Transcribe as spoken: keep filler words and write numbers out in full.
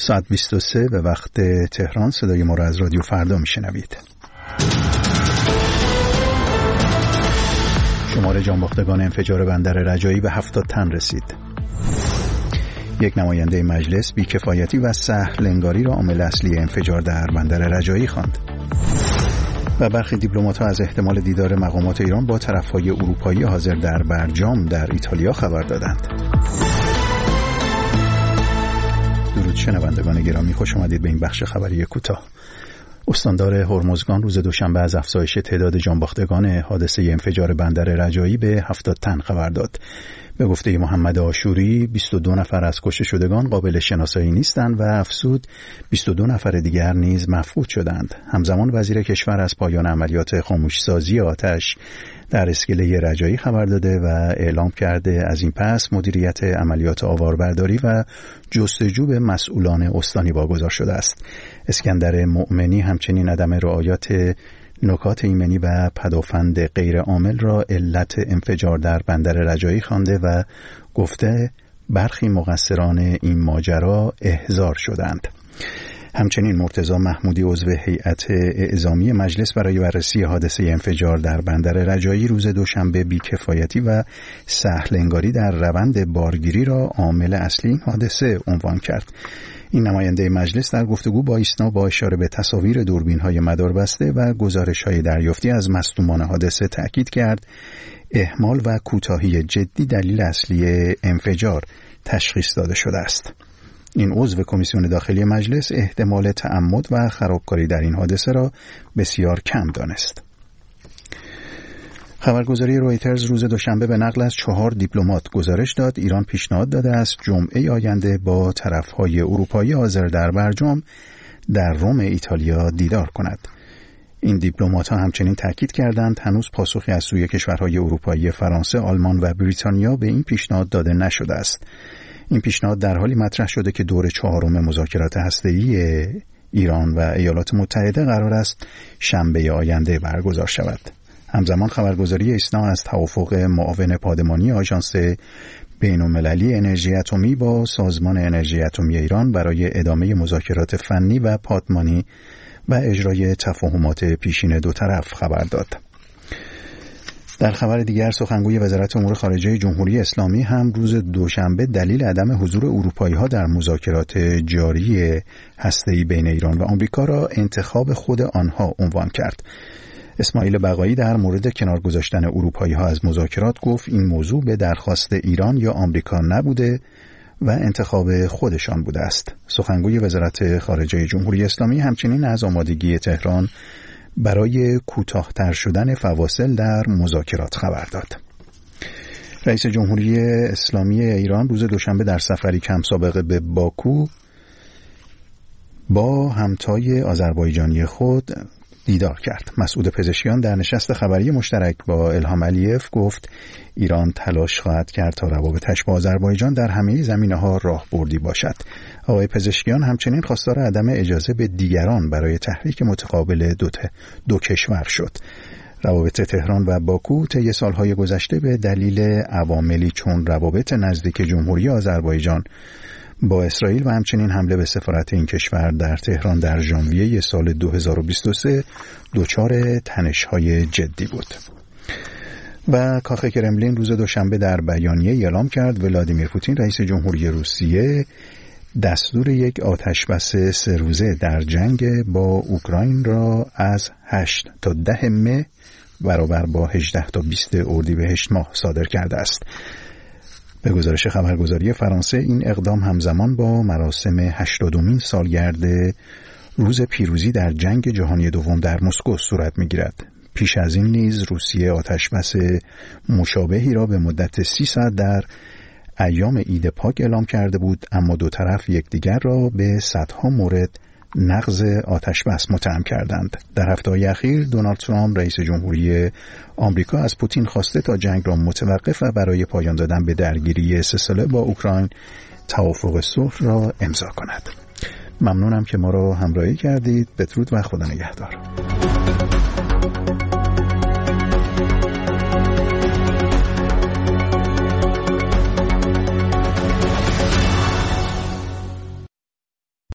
ساعت بیست و سه به وقت تهران. صدای ما را از رادیو فردا میشنوید. شمار جانباختگان انفجار بندر رجایی به هفتاد تن رسید. یک نماینده مجلس بیکفایتی و سهل‌انگاری را عامل اصلی انفجار در بندر رجایی خواند. و برخی دیپلمات‌ها از احتمال دیدار مقامات ایران با طرف‌های اروپایی حاضر در برجام در ایتالیا خبر دادند. درود شنوندگان گرامی، خوش آمدید به این بخش خبری کوتاه. استاندار هرمزگان روز دوشنبه از افزایش تعداد جانباختگان حادثه انفجار بندر رجایی به هفتاد تن خبر داد. به گفته محمد آشوری بیست و دو نفر از کشته شدگان قابل شناسایی نیستند و افزود بیست و دو نفر دیگر نیز مفقود شدند. همزمان وزیر کشور از پایان عملیات خاموشسازی آتش در اسکله رجایی خبر داده و اعلام کرده از این پس مدیریت عملیات آواربرداری و جستجو به مسئولان استانی واگذار شده است. اسکندر مؤمنی همچنین عدم رعایت نکات ایمنی و پدافند غیر عامل را علت انفجار در بندر رجایی خوانده و گفته برخی مقصران این ماجرا احضار شدند. همچنین مرتضی محمودی عضو هیئت اعزامی مجلس برای بررسی حادثه انفجار در بندر رجایی روز دوشنبه بیکفایتی و سهل‌انگاری در روند بارگیری را عامل اصلی این حادثه عنوان کرد. این نماینده مجلس در گفتگو با ایسنا با اشاره به تصاویر دوربین‌های مداربسته و گزارش‌های دریافتی از مصدومان حادثه تأکید کرد اهمال و کوتاهی جدی دلیل اصلی انفجار تشخیص داده شده است. این عضو کمیسیون داخلی مجلس احتمال تعمد و خرابکاری در این حادثه را بسیار کم دانست. خبرگزاری رویترز روز دوشنبه به نقل از چهار دیپلمات گزارش داد ایران پیشنهاد داده است جمعه آینده با طرفهای اروپایی حاضر در برجام در روم ایتالیا دیدار کند. این دیپلمات‌ها همچنین تاکید کردند هنوز پاسخی از سوی کشورهای اروپایی فرانسه، آلمان و بریتانیا به این پیشنهاد داده نشده است. این پیشنهاد در حالی مطرح شده که دور چهارم مذاکرات هسته‌ای ایران و ایالات متحده قرار است شنبه آینده برگزار شود. همزمان خبرگزاری ایسنا از توافق معاون پادمانی آژانس بین‌المللی انرژی اتمی با سازمان انرژی اتمی ایران برای ادامه مذاکرات فنی و پادمانی و اجرای تفاهمات پیشین دو طرف خبر داد. در خبر دیگر سخنگوی وزارت امور خارجه جمهوری اسلامی هم روز دوشنبه دلیل عدم حضور اروپایی‌ها در مذاکرات جاری هسته‌ای بین ایران و آمریکا را انتخاب خود آنها عنوان کرد. اسماعیل بقایی در مورد کنار گذاشتن اروپایی‌ها از مذاکرات گفت این موضوع به درخواست ایران یا آمریکا نبوده و انتخاب خودشان بوده است. سخنگوی وزارت خارجه جمهوری اسلامی همچنین از آمادگی تهران برای کوتاه‌تر شدن فواصل در مذاکرات خبر داد. رئیس جمهوری اسلامی ایران روز دوشنبه در سفری کم سابقه به باکو با همتای آذربایجانی خود دیدار کرد. مسعود پزشکیان در نشست خبری مشترک با الهام علیف گفت ایران تلاش خواهد کرد تا روابطش با آذربایجان در همه زمینه‌ها راهبردی باشد. آقای پزشکیان همچنین خواستار عدم اجازه به دیگران برای تحریک متقابل دو, دو کشور شد. روابط تهران و باکو طی سالهای گذشته به دلیل عواملی چون روابط نزدیک جمهوری آذربایجان با اسرائیل و همچنین حمله به سفارت این کشور در تهران در ژانویه سال دو هزار و بیست و سه دچار تنش‌های جدی بود. و کاخ کرملین روز دوشنبه در بیانیه اعلام کرد ولادیمیر پوتین رئیس جمهوری روسیه دستور یک آتشبس سه روزه در جنگ با اوکراین را از هشت تا ده مه برابر با هجده تا بیست اردیبهشت ماه صادر کرده است. به گزارش خبرگزاری فرانسه این اقدام همزمان با مراسم هشتادمین سالگرد روز پیروزی در جنگ جهانی دوم در مسکو صورت می‌گیرد. پیش از این نیز روسیه آتشبس مشابهی را به مدت سی ساعت در ایام عید پاک اعلام کرده بود، اما دو طرف یکدیگر را به صدها مورد نقض آتشبس متهم کردند. در هفته‌های اخیر دونالد ترامپ رئیس جمهوری آمریکا از پوتین خواسته تا جنگ را متوقف و برای پایان دادن به درگیری سه ساله با اوکراین توافق صلح را امضا کند. ممنونم که ما را همراهی کردید. بدرود و خدا نگهدار.